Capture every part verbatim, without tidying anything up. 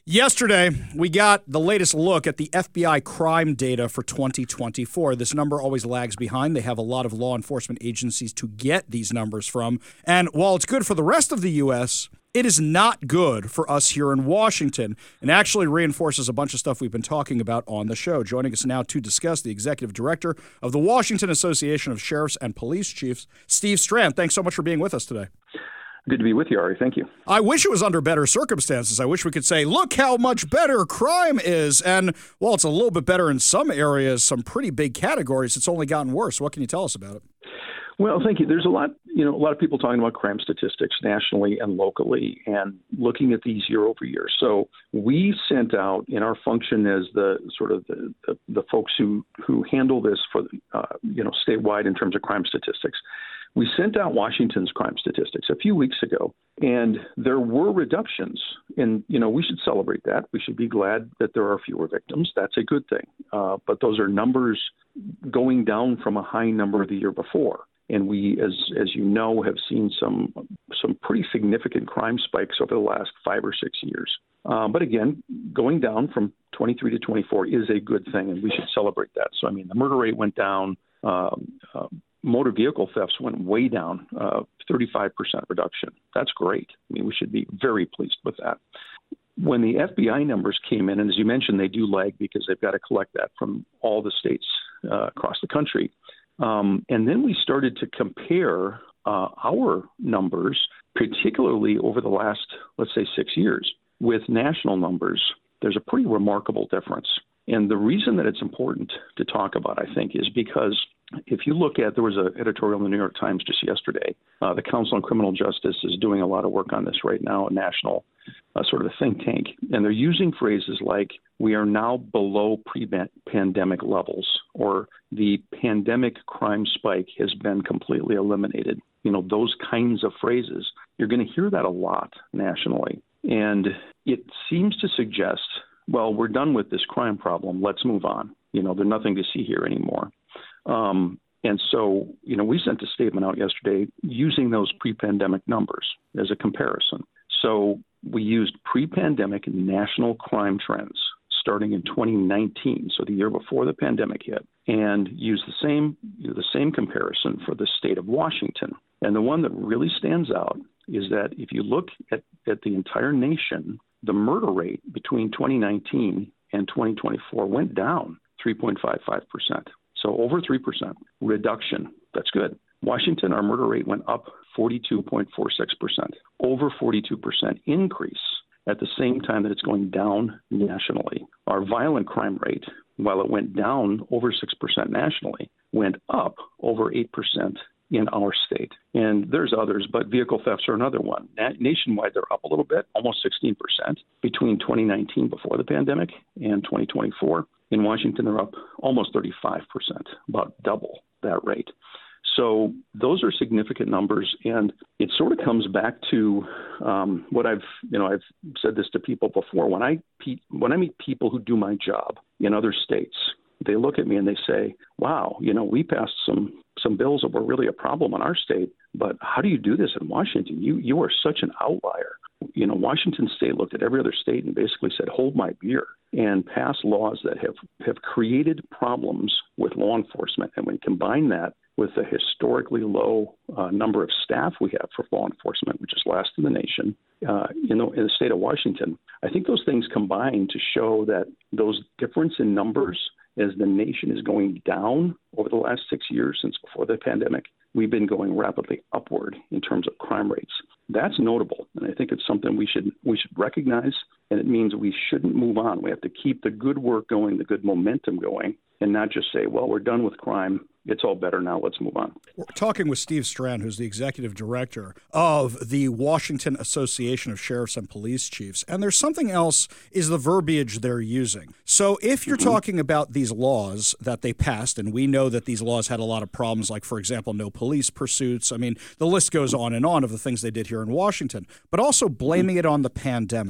Yesterday, we got the latest look at the F B I crime data for twenty twenty-four. This number always lags behind. They have a lot of law enforcement agencies to get these numbers from. And while it's good for the rest of the U S, it is not good for us here in Washington, and actually reinforces a bunch of stuff we've been talking about on the show. Joining us now to discuss, the executive director of the Washington Association of Sheriffs and Police Chiefs, Steve Strand. Thanks so much for being with us today. Good to be with you, Ari. Thank you. I wish it was under better circumstances. I wish we could say, look how much better crime is. And while it's a little bit better in some areas, some pretty big categories, it's only gotten worse. What can you tell us about it? Well, thank you. There's a lot, you know, a lot of people talking about crime statistics nationally and locally and looking at these year over year. So we sent out, in our function as the sort of the, the, the folks who, who handle this for, uh, you know, statewide in terms of crime statistics, we sent out Washington's crime statistics a few weeks ago, and there were reductions. And, you know, we should celebrate that. We should be glad that there are fewer victims. That's a good thing. Uh, but those are numbers going down from a high number the year before. And we, as as you know, have seen some some pretty significant crime spikes over the last five or six years. Uh, but again, going down from twenty-three to twenty-four is a good thing, and we should celebrate that. So, I mean, the murder rate went down. Um, uh, motor vehicle thefts went way down, uh, thirty-five percent reduction. That's great. I mean, we should be very pleased with that. When the F B I numbers came in, and as you mentioned, they do lag because they've got to collect that from all the states uh, across the country. Um, and then we started to compare uh, our numbers, particularly over the last, let's say, six years, with national numbers. There's a pretty remarkable difference. And the reason that it's important to talk about, I think, is because if you look at, there was an editorial in the New York Times just yesterday. Uh, the Council on Criminal Justice is doing a lot of work on this right now, a national uh, sort of a think tank. And they're using phrases like, we are now below pre-pandemic levels, or the pandemic crime spike has been completely eliminated. You know, those kinds of phrases. You're going to hear that a lot nationally. And it seems to suggest, well, we're done with this crime problem. Let's move on. You know, there's nothing to see here anymore. Um, and so, you know, we sent a statement out yesterday using those pre-pandemic numbers as a comparison. So we used pre-pandemic national crime trends starting in twenty nineteen, so the year before the pandemic hit, and used the same you know, the same comparison for the state of Washington. And the one that really stands out is that if you look at, at the entire nation, the murder rate between twenty nineteen and twenty twenty-four went down three point five five percent. So over three percent reduction. That's good. Washington, our murder rate went up forty-two point four six percent, over forty-two percent increase at the same time that it's going down nationally. Our violent crime rate, while it went down over six percent nationally, went up over eight percent in our state. And there's others, but vehicle thefts are another one. Na- nationwide, they're up a little bit, almost sixteen percent between twenty nineteen, before the pandemic, and twenty twenty-four. In Washington, they're up almost thirty-five percent, about double that rate. So those are significant numbers, and it sort of comes back to um, what I've, you know, I've said this to people before. When I pe- when I meet people who do my job in other states, they look at me and they say, "Wow, you know, we passed some some bills that were really a problem in our state, but how do you do this in Washington? You you are such an outlier." You know, Washington State looked at every other state and basically said, "Hold my beer," and passed laws that have, have created problems with law enforcement. And when you combine that with the historically low uh, number of staff we have for law enforcement, which is last in the nation, uh, in, the, in the state of Washington, I think those things combine to show that those difference in numbers, as the nation is going down over the last six years since before the pandemic, we've been going rapidly upward in terms of crime rates. That's notable, and I think it's something we should we should recognize, and it means we shouldn't move on. We have to keep the good work going, the good momentum going, and not just say, well, we're done with crime. It's all better now. Let's move on. We're talking with Steve Strand, who's the executive director of the Washington Association of Sheriffs and Police Chiefs. And there's something else, is the verbiage they're using. So if you're mm-hmm. talking about these laws that they passed, and we know that these laws had a lot of problems, like, for example, no police pursuits. I mean, the list goes on and on of the things they did here in Washington, but also blaming mm-hmm. it on the pandemic.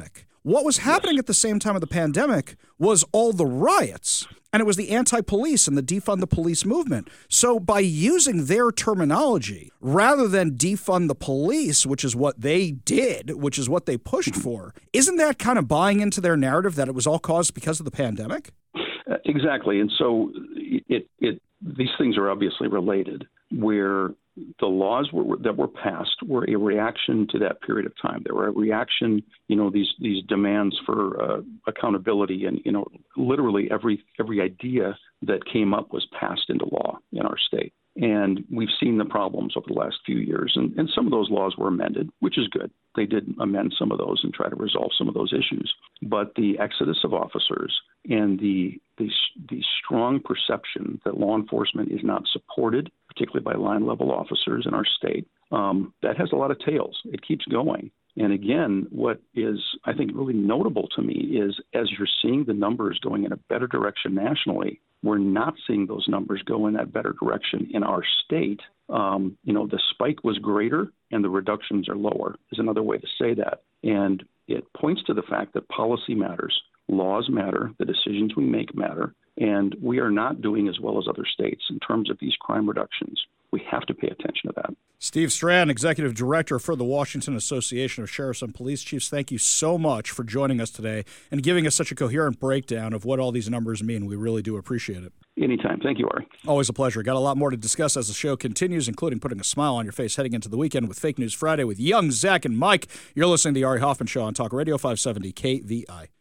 What was happening at the same time of the pandemic was all the riots, and it was the anti-police and the defund the police movement. So by using their terminology, rather than defund the police, which is what they did, which is what they pushed for, isn't that kind of buying into their narrative that it was all caused because of the pandemic? Uh, exactly. And so it, it, these things are obviously related, where the laws were, that were passed were a reaction to that period of time. They were a reaction, you know, these these demands for uh, accountability, and you know, literally every every idea that came up was passed into law in our state. And we've seen the problems over the last few years, and, and some of those laws were amended, which is good. They did amend some of those and try to resolve some of those issues. But the exodus of officers and the the, the strong perception that law enforcement is not supported, particularly by line-level officers in our state, um, that has a lot of tails. It keeps going. And again, what is, I think, really notable to me is as you're seeing the numbers going in a better direction nationally, we're not seeing those numbers go in that better direction in our state. Um, you know, the spike was greater and the reductions are lower, is another way to say that. And it points to the fact that policy matters, laws matter, the decisions we make matter, and we are not doing as well as other states in terms of these crime reductions. We have to pay attention to that. Steve Strand, Executive Director for the Washington Association of Sheriffs and Police Chiefs, thank you so much for joining us today and giving us such a coherent breakdown of what all these numbers mean. We really do appreciate it. Anytime. Thank you, Ari. Always a pleasure. Got a lot more to discuss as the show continues, including putting a smile on your face heading into the weekend with Fake News Friday with Young, Zach, and Mike. You're listening to the Ari Hoffman Show on Talk Radio five seventy K V I.